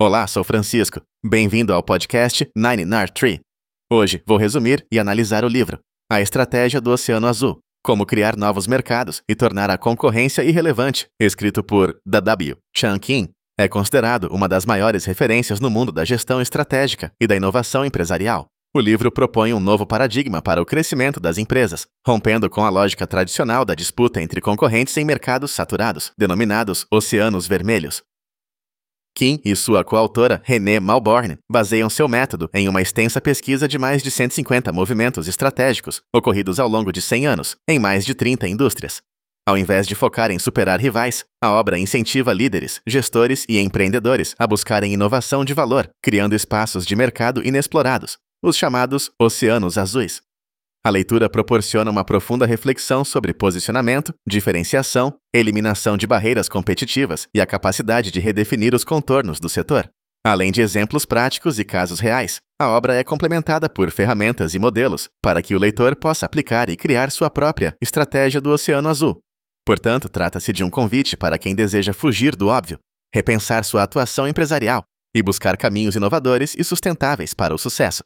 Olá, sou Francisco. Bem-vindo ao podcast Nine Nard Tree. Hoje vou resumir e analisar o livro A Estratégia do Oceano Azul, Como Criar Novos Mercados e Tornar a Concorrência Irrelevante, escrito por W. Chan Kim. É considerado uma das maiores referências no mundo da gestão estratégica e da inovação empresarial. O livro propõe um novo paradigma para o crescimento das empresas, rompendo com a lógica tradicional da disputa entre concorrentes em mercados saturados, denominados oceanos vermelhos. Kim e sua coautora, René Malborn, baseiam seu método em uma extensa pesquisa de mais de 150 movimentos estratégicos, ocorridos ao longo de 100 anos, em mais de 30 indústrias. Ao invés de focar em superar rivais, a obra incentiva líderes, gestores e empreendedores a buscarem inovação de valor, criando espaços de mercado inexplorados, os chamados oceanos azuis. A leitura proporciona uma profunda reflexão sobre posicionamento, diferenciação, eliminação de barreiras competitivas e a capacidade de redefinir os contornos do setor. Além de exemplos práticos e casos reais, a obra é complementada por ferramentas e modelos para que o leitor possa aplicar e criar sua própria estratégia do Oceano Azul. Portanto, trata-se de um convite para quem deseja fugir do óbvio, repensar sua atuação empresarial e buscar caminhos inovadores e sustentáveis para o sucesso.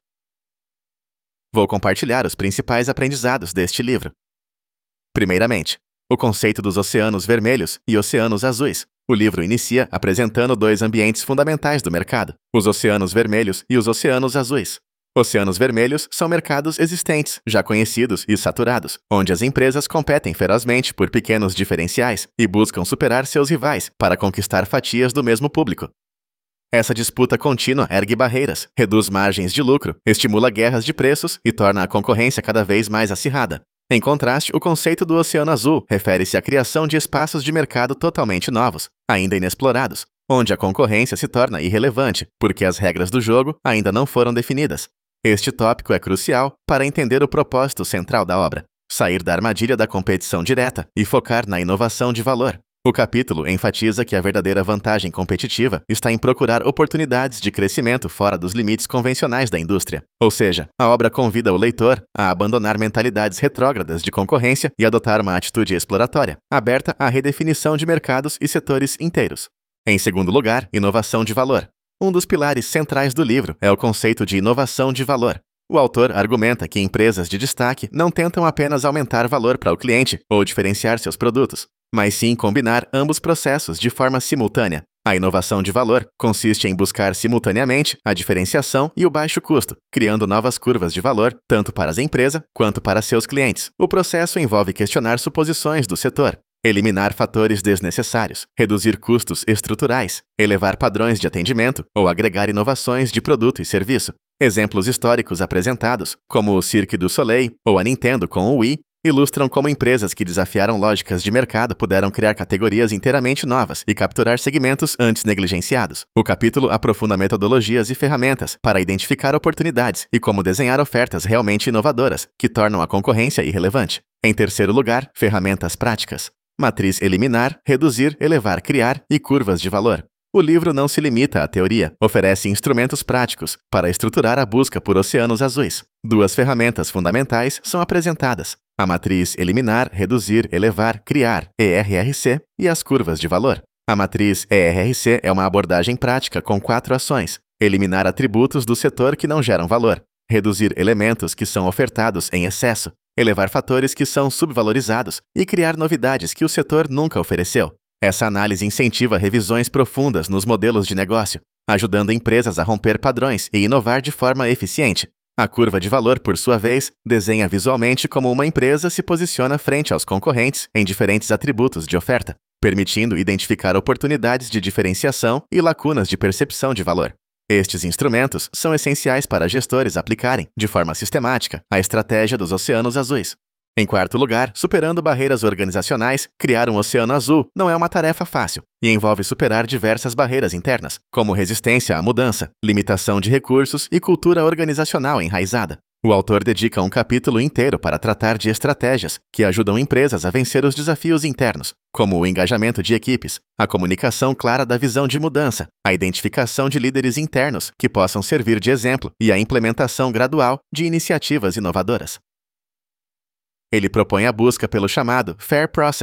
Vou compartilhar os principais aprendizados deste livro. Primeiramente, o conceito dos oceanos vermelhos e oceanos azuis. O livro inicia apresentando dois ambientes fundamentais do mercado, os oceanos vermelhos e os oceanos azuis. Oceanos vermelhos são mercados existentes, já conhecidos e saturados, onde as empresas competem ferozmente por pequenos diferenciais e buscam superar seus rivais para conquistar fatias do mesmo público. Essa disputa contínua ergue barreiras, reduz margens de lucro, estimula guerras de preços e torna a concorrência cada vez mais acirrada. Em contraste, o conceito do Oceano Azul refere-se à criação de espaços de mercado totalmente novos, ainda inexplorados, onde a concorrência se torna irrelevante, porque as regras do jogo ainda não foram definidas. Este tópico é crucial para entender o propósito central da obra: sair da armadilha da competição direta e focar na inovação de valor. O capítulo enfatiza que a verdadeira vantagem competitiva está em procurar oportunidades de crescimento fora dos limites convencionais da indústria. Ou seja, a obra convida o leitor a abandonar mentalidades retrógradas de concorrência e adotar uma atitude exploratória, aberta à redefinição de mercados e setores inteiros. Em segundo lugar, inovação de valor. Um dos pilares centrais do livro é o conceito de inovação de valor. O autor argumenta que empresas de destaque não tentam apenas aumentar valor para o cliente ou diferenciar seus produtos, mas sim combinar ambos processos de forma simultânea. A inovação de valor consiste em buscar simultaneamente a diferenciação e o baixo custo, criando novas curvas de valor, tanto para a empresa quanto para seus clientes. O processo envolve questionar suposições do setor, eliminar fatores desnecessários, reduzir custos estruturais, elevar padrões de atendimento ou agregar inovações de produto e serviço. Exemplos históricos apresentados, como o Cirque du Soleil ou a Nintendo com o Wii, ilustram como empresas que desafiaram lógicas de mercado puderam criar categorias inteiramente novas e capturar segmentos antes negligenciados. O capítulo aprofunda metodologias e ferramentas para identificar oportunidades e como desenhar ofertas realmente inovadoras, que tornam a concorrência irrelevante. Em terceiro lugar, ferramentas práticas. Matriz eliminar, reduzir, elevar, criar e curvas de valor. O livro não se limita à teoria, oferece instrumentos práticos para estruturar a busca por oceanos azuis. Duas ferramentas fundamentais são apresentadas: a matriz eliminar, reduzir, elevar, criar, ERRC, e as curvas de valor. A matriz ERRC é uma abordagem prática com 4 ações: eliminar atributos do setor que não geram valor, reduzir elementos que são ofertados em excesso, elevar fatores que são subvalorizados e criar novidades que o setor nunca ofereceu. Essa análise incentiva revisões profundas nos modelos de negócio, ajudando empresas a romper padrões e inovar de forma eficiente. A curva de valor, por sua vez, desenha visualmente como uma empresa se posiciona frente aos concorrentes em diferentes atributos de oferta, permitindo identificar oportunidades de diferenciação e lacunas de percepção de valor. Estes instrumentos são essenciais para gestores aplicarem, de forma sistemática, a estratégia dos oceanos azuis. Em quarto lugar, superando barreiras organizacionais, criar um oceano azul não é uma tarefa fácil e envolve superar diversas barreiras internas, como resistência à mudança, limitação de recursos e cultura organizacional enraizada. O autor dedica um capítulo inteiro para tratar de estratégias que ajudam empresas a vencer os desafios internos, como o engajamento de equipes, a comunicação clara da visão de mudança, a identificação de líderes internos que possam servir de exemplo e a implementação gradual de iniciativas inovadoras. Ele propõe a busca pelo chamado Fair Process,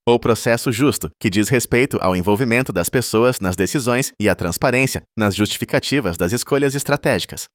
ou processo justo, que diz respeito ao envolvimento das pessoas nas decisões e à transparência nas justificativas das escolhas estratégicas.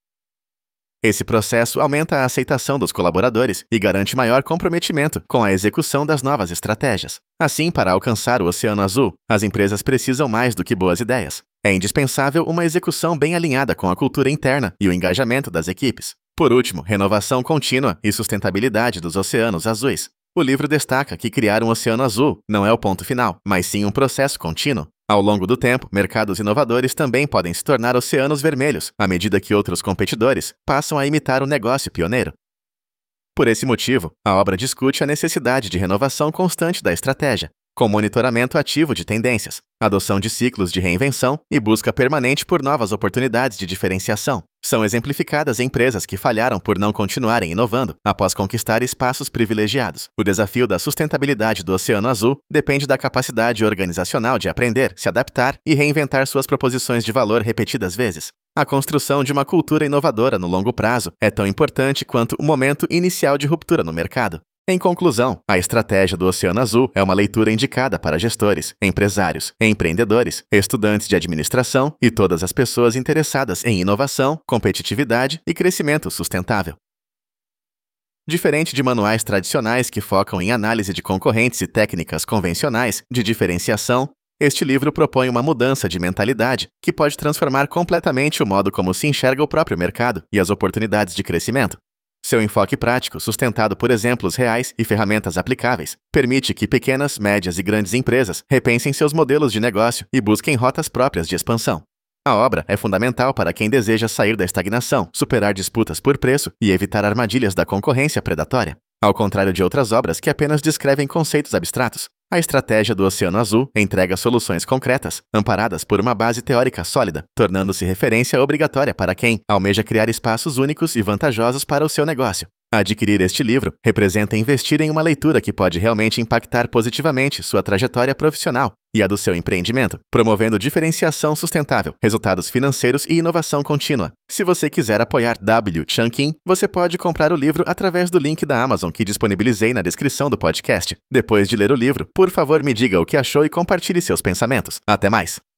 Esse processo aumenta a aceitação dos colaboradores e garante maior comprometimento com a execução das novas estratégias. Assim, para alcançar o Oceano Azul, as empresas precisam mais do que boas ideias. É indispensável uma execução bem alinhada com a cultura interna e o engajamento das equipes. Por último, renovação contínua e sustentabilidade dos oceanos azuis. O livro destaca que criar um oceano azul não é o ponto final, mas sim um processo contínuo. Ao longo do tempo, mercados inovadores também podem se tornar oceanos vermelhos, à medida que outros competidores passam a imitar o negócio pioneiro. Por esse motivo, a obra discute a necessidade de renovação constante da estratégia, com monitoramento ativo de tendências, adoção de ciclos de reinvenção e busca permanente por novas oportunidades de diferenciação. São exemplificadas empresas que falharam por não continuarem inovando após conquistar espaços privilegiados. O desafio da sustentabilidade do Oceano Azul depende da capacidade organizacional de aprender, se adaptar e reinventar suas proposições de valor repetidas vezes. A construção de uma cultura inovadora no longo prazo é tão importante quanto o momento inicial de ruptura no mercado. Em conclusão, a estratégia do Oceano Azul é uma leitura indicada para gestores, empresários, empreendedores, estudantes de administração e todas as pessoas interessadas em inovação, competitividade e crescimento sustentável. Diferente de manuais tradicionais que focam em análise de concorrentes e técnicas convencionais de diferenciação, este livro propõe uma mudança de mentalidade que pode transformar completamente o modo como se enxerga o próprio mercado e as oportunidades de crescimento. Seu enfoque prático, sustentado por exemplos reais e ferramentas aplicáveis, permite que pequenas, médias e grandes empresas repensem seus modelos de negócio e busquem rotas próprias de expansão. A obra é fundamental para quem deseja sair da estagnação, superar disputas por preço e evitar armadilhas da concorrência predatória. Ao contrário de outras obras que apenas descrevem conceitos abstratos, a estratégia do Oceano Azul entrega soluções concretas, amparadas por uma base teórica sólida, tornando-se referência obrigatória para quem almeja criar espaços únicos e vantajosos para o seu negócio. Adquirir este livro representa investir em uma leitura que pode realmente impactar positivamente sua trajetória profissional e a do seu empreendimento, promovendo diferenciação sustentável, resultados financeiros e inovação contínua. Se você quiser apoiar W. Chan Kim, você pode comprar o livro através do link da Amazon que disponibilizei na descrição do podcast. Depois de ler o livro, por favor me diga o que achou e compartilhe seus pensamentos. Até mais!